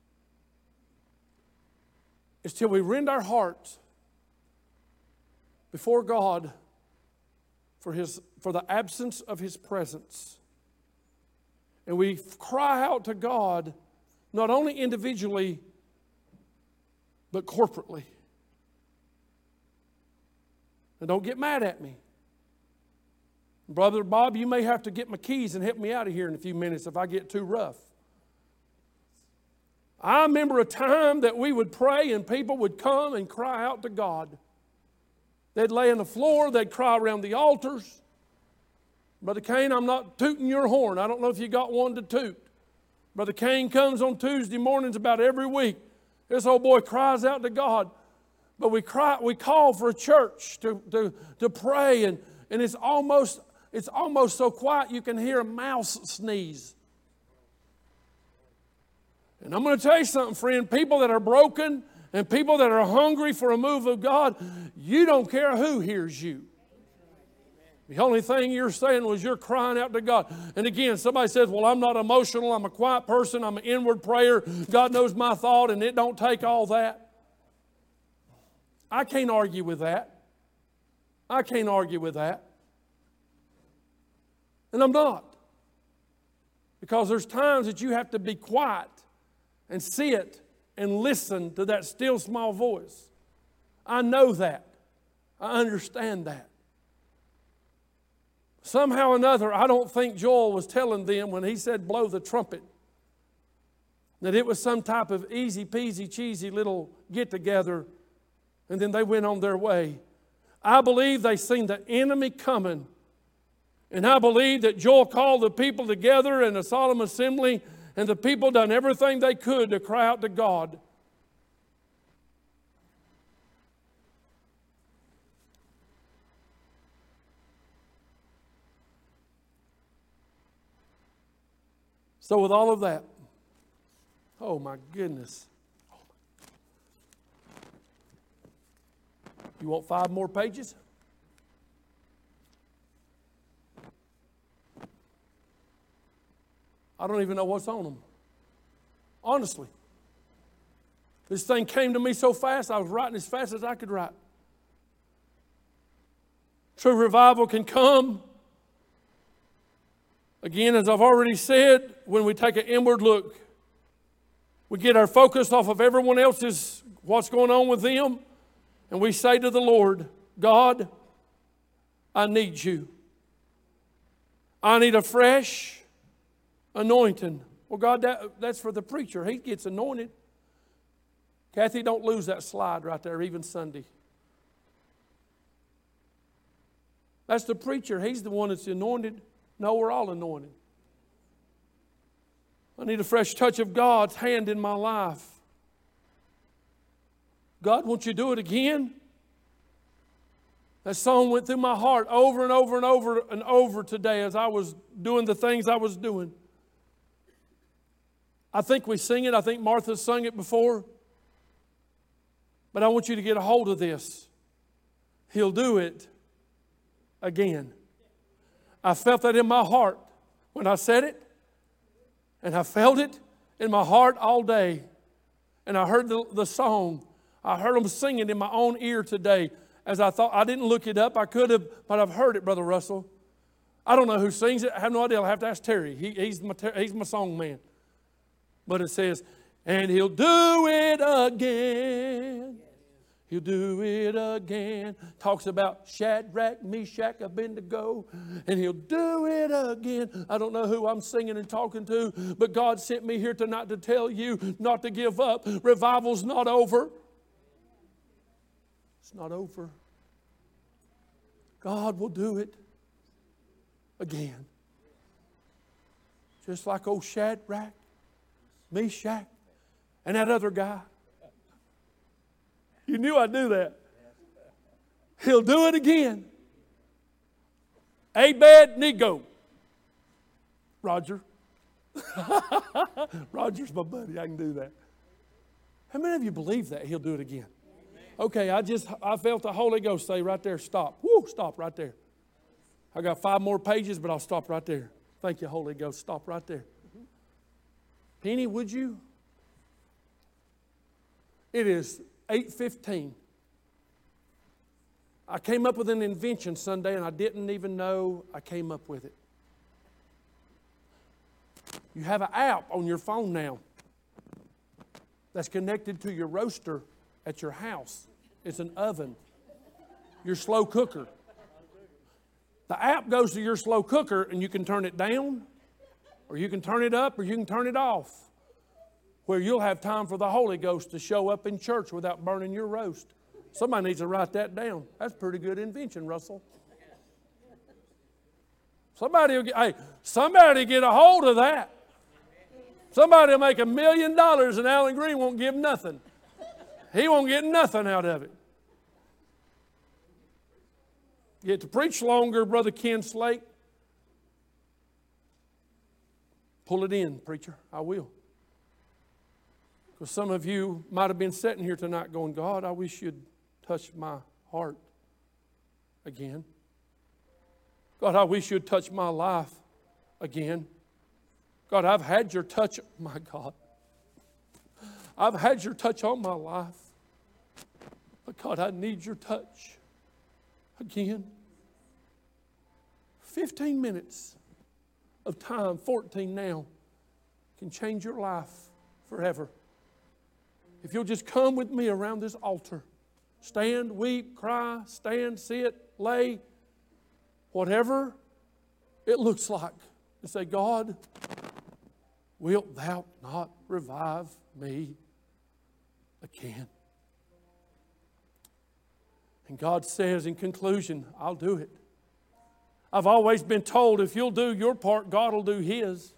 Speaker 1: It's till we rend our hearts before God for the absence of His presence. And we cry out to God, not only individually, but corporately. And don't get mad at me. Brother Bob, you may have to get my keys and help me out of here in a few minutes if I get too rough. I remember a time that we would pray and people would come and cry out to God. They'd lay on the floor, they'd cry around the altars. Brother Kane, I'm not tooting your horn. I don't know if you got one to toot. Brother Kane comes on Tuesday mornings about every week. This old boy cries out to God. But we call for a church to pray, and it's almost so quiet you can hear a mouse sneeze. And I'm going to tell you something, friend. People that are broken and people that are hungry for a move of God, you don't care who hears you. The only thing you're saying was you're crying out to God. And again, somebody says, well, I'm not emotional. I'm a quiet person. I'm an inward prayer. God knows my thought, and it don't take all that. I can't argue with that. I can't argue with that. And I'm not. Because there's times that you have to be quiet and sit and listen to that still small voice. I know that. I understand that. Somehow or another, I don't think Joel was telling them when he said blow the trumpet that it was some type of easy peasy cheesy little get together and then they went on their way. I believe they seen the enemy coming. And I believe that Joel called the people together in a solemn assembly, and the people done everything they could to cry out to God. So with all of that, oh my goodness. You want 5 more pages? I don't even know what's on them. Honestly. This thing came to me so fast, I was writing as fast as I could write. True revival can come. Again, as I've already said, when we take an inward look, we get our focus off of everyone else's, what's going on with them, and we say to the Lord, God, I need you. I need a fresh anointing. Well, God, that's for the preacher. He gets anointed. Kathy, don't lose that slide right there, even Sunday. That's the preacher. He's the one that's anointed. No, we're all anointed. I need a fresh touch of God's hand in my life. God, won't you do it again? That song went through my heart over and over and over and over today as I was doing the things I was doing. I think we sing it. I think Martha sung it before. But I want you to get a hold of this. He'll do it again. I felt that in my heart when I said it. And I felt it in my heart all day. And I heard the song. I heard them singing in my own ear today. As I thought, I didn't look it up. I could have, but I've heard it, Brother Russell. I don't know who sings it. I have no idea. I'll have to ask Terry. He's my song man. But it says, and He'll do it again. He'll do it again. Talks about Shadrach, Meshach, Abednego, and He'll do it again. I don't know who I'm singing and talking to, but God sent me here tonight to tell you not to give up. Revival's not over. It's not over. God will do it again. Just like old Shadrach, Meshach, and that other guy. You knew I'd do that. He'll do it again. Abednego. Roger. Roger's my buddy. I can do that. How many of you believe that He'll do it again? Okay, I felt the Holy Ghost say right there, stop. Woo, stop right there. I got 5 more pages, but I'll stop right there. Thank you, Holy Ghost. Stop right there. Penny, would you? It is 8:15. I came up with an invention Sunday, and I didn't even know I came up with it. You have an app on your phone now that's connected to your roaster at your house. It's an oven, your slow cooker. The app goes to your slow cooker, and you can turn it down, or you can turn it up, or you can turn it off, where you'll have time for the Holy Ghost to show up in church without burning your roast. Somebody needs to write that down. That's a pretty good invention, Russell. Somebody will get a hold of that. Somebody will make $1 million and Alan Green won't give nothing. He won't get nothing out of it. Get to preach longer, Brother Ken Slate. Pull it in, preacher. I will. Because some of you might have been sitting here tonight going, God, I wish you'd touch my heart again. God, I wish you'd touch my life again. God, I've had your touch, my God. I've had your touch on my life. But God, I need your touch again. 15 minutes of time, 14 now, can change your life forever. If you'll just come with me around this altar, stand, weep, cry, stand, sit, lay, whatever it looks like, and say, God, wilt thou not revive me again? And God says in conclusion, I'll do it. I've always been told if you'll do your part, God will do His.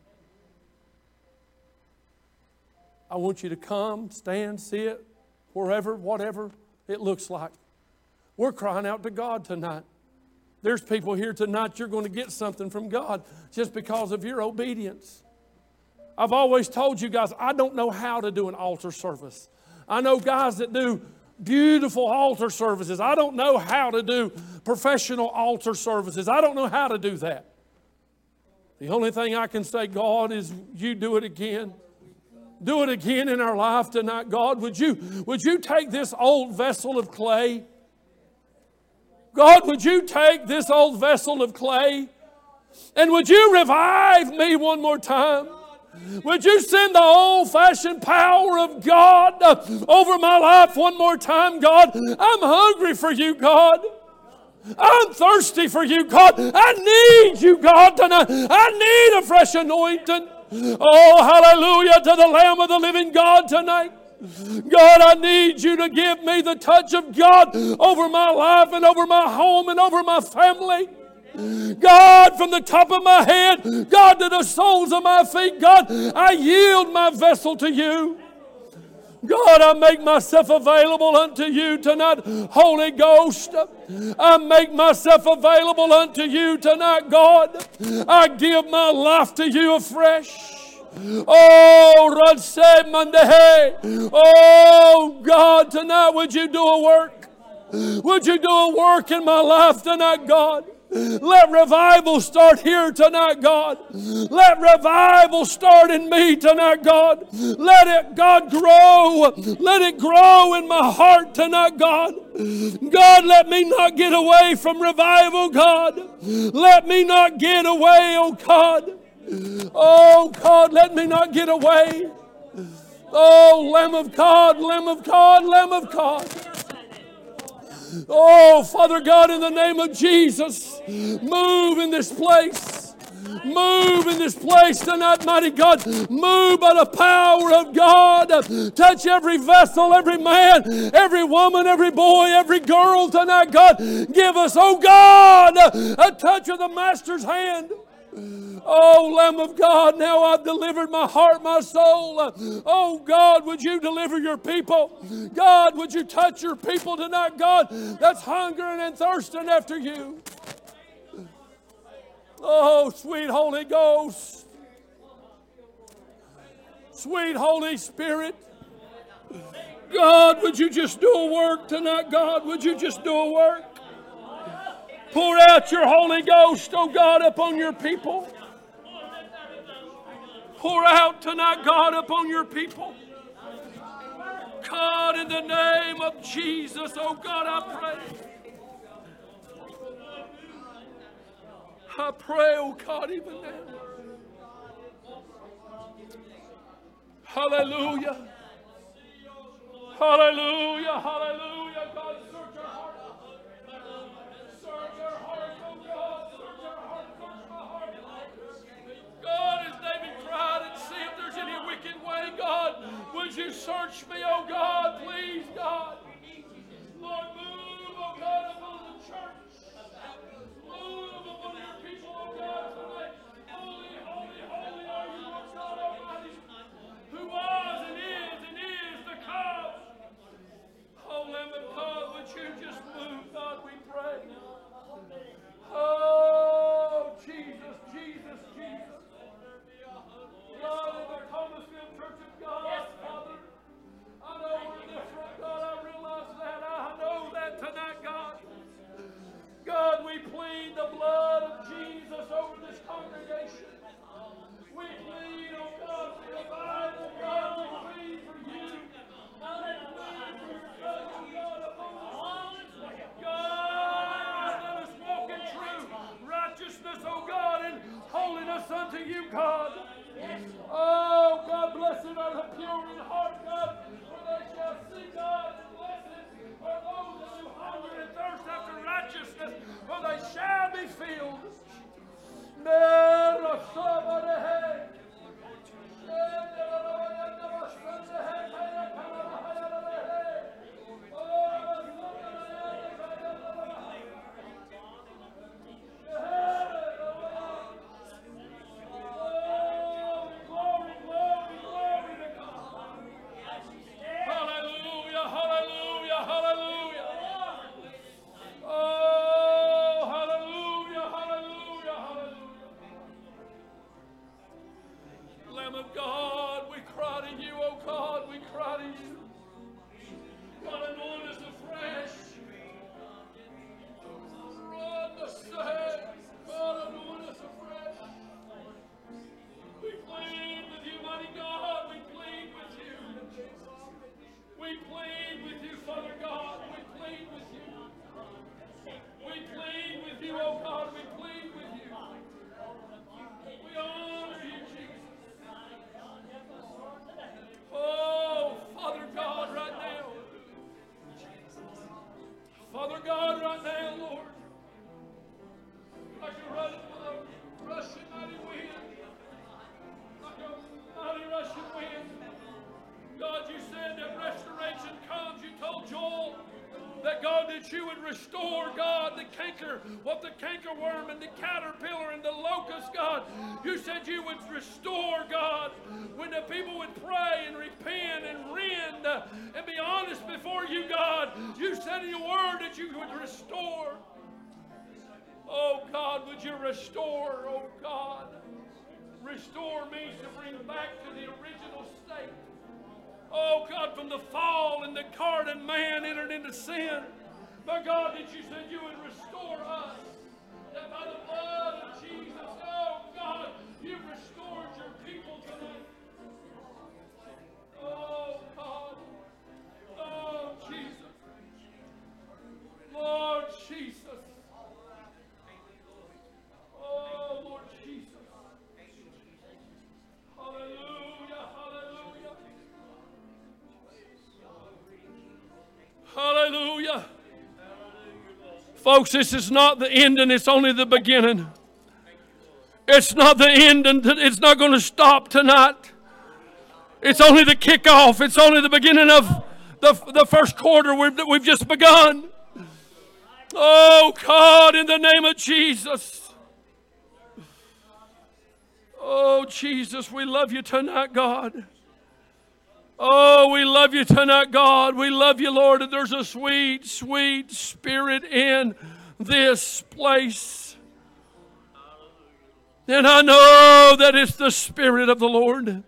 Speaker 1: I want you to come, stand, sit, wherever, whatever it looks like. We're crying out to God tonight. There's people here tonight, you're going to get something from God just because of your obedience. I've always told you guys, I don't know how to do an altar service. I know guys that do beautiful altar services. I don't know how to do professional altar services. I don't know how to do that. The only thing I can say, God, is you do it again. Do it again in our life tonight, God. Would you take this old vessel of clay? God, would you take this old vessel of clay? And would you revive me one more time? Would you send the old-fashioned power of God over my life one more time, God? I'm hungry for you, God. I'm thirsty for you, God. I need you, God, tonight. I need a fresh anointing. Oh, hallelujah to the Lamb of the living God tonight. God, I need you to give me the touch of God over my life and over my home and over my family. God, from the top of my head, God, to the soles of my feet, God, I yield my vessel to you. God, I make myself available unto you tonight, Holy Ghost. I make myself available unto you tonight, God. I give my life to you afresh. Oh, Radse Monday. Oh, God, tonight would you do a work? Would you do a work in my life tonight, God? Let revival start here tonight, God. Let revival start in me tonight, God. Let it, God, grow. Let it grow in my heart tonight, God. God, let me not get away from revival, God. Let me not get away, oh God. Oh God, let me not get away. Oh, Lamb of God, Lamb of God, Lamb of God. Oh, Father God, in the name of Jesus, move in this place. Move in this place tonight, mighty God. Move by the power of God. Touch every vessel, every man, every woman, every boy, every girl tonight, God. Give us, oh God, a touch of the Master's hand. Oh, Lamb of God, now I've delivered my heart, my soul. Oh, God, would you deliver your people? God, would you touch your people tonight, God, that's hungering and thirsting after you? Oh, sweet Holy Ghost. Sweet Holy Spirit. God, would you just do a work tonight, God? Would you just do a work? Pour out your Holy Ghost, oh God, upon your people. Pour out tonight, God, upon your people. God, in the name of Jesus, oh God, I pray. I pray, oh God, even now. Hallelujah. Hallelujah. Hallelujah. God, search our hearts. Search our hearts, oh God. Search our hearts. Search my heart. God, as David cried and see if there's any wicked way, God, would you search me, oh God, please, God. Lord, move, oh God, upon the church. Move upon your people, oh God, tonight. Holy, holy, holy are you, Lord God Almighty, who was and is to come. Oh, Lamb of God, would you just move, God, we pray. Oh, Jesus, Jesus, Jesus. God, in the Thomasville Church of God, Father, I know we're different, God, I realize that. I know that tonight, God. God, we plead the blood of Jesus over this congregation. We plead, oh God, for revival, God. We plead for you. We plead for your touch, oh God, upon us. God, let us walk in true righteousness, oh God, and holiness unto you, God. Oh, God, blessed are the pure in heart, God, for they shall see God, and blessed are those who hunger and thirst after righteousness, for they shall be filled. You would restore, God, the canker, what the cankerworm and the caterpillar and the locust, God. You said you would restore, God, when the people would pray and repent and rend and be honest before you, God. You said in your word that you would restore. Oh, God, would you restore, oh, God. Restore means to bring back to the original state. Oh, God, from the fall and the garden, man entered into sin. But God, that you said you would restore us. That by the blood of Jesus, oh God, you've restored your people tonight. Oh God. Oh Jesus. Lord Jesus. Oh Lord Jesus. Hallelujah. Hallelujah. Hallelujah. Folks, this is not the ending, it's only the beginning. It's not the end, and it's not going to stop tonight. It's only the kickoff. It's only the beginning of the first quarter we've just begun. Oh, God, in the name of Jesus. Oh, Jesus, we love you tonight, God. Oh, we love you tonight, God. We love you, Lord. And there's a sweet, sweet spirit in this place. And I know that it's the Spirit of the Lord.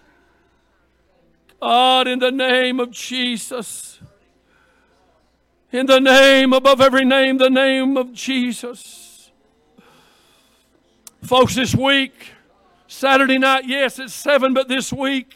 Speaker 1: God, in the name of Jesus. In the name above every name, the name of Jesus. Folks, this week, Saturday night, yes, it's 7, but this week,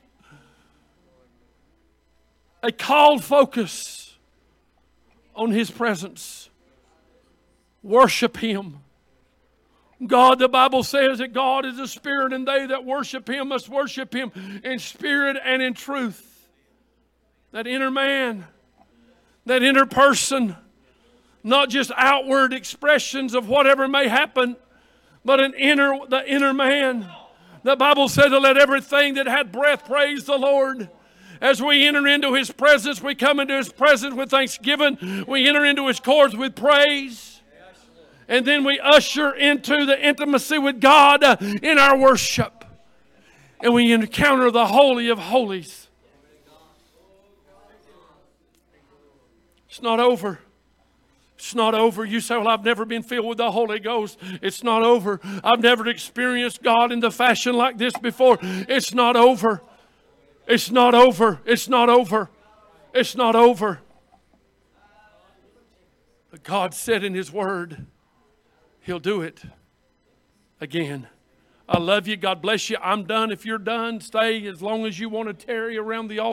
Speaker 1: a called focus on His presence. Worship Him. God, the Bible says that God is a spirit, and they that worship Him must worship Him in spirit and in truth. That inner man, that inner person, not just outward expressions of whatever may happen, but the inner man. The Bible said to let everything that had breath praise the Lord. As we enter into His presence, we come into His presence with thanksgiving. We enter into His courts with praise. And then we usher into the intimacy with God in our worship. And we encounter the Holy of Holies. It's not over. It's not over. You say, well, I've never been filled with the Holy Ghost. It's not over. I've never experienced God in the fashion like this before. It's not over. It's not over. It's not over. It's not over. But God said in His Word, He'll do it again. I love you. God bless you. I'm done. If you're done, stay as long as you want to tarry around the altar.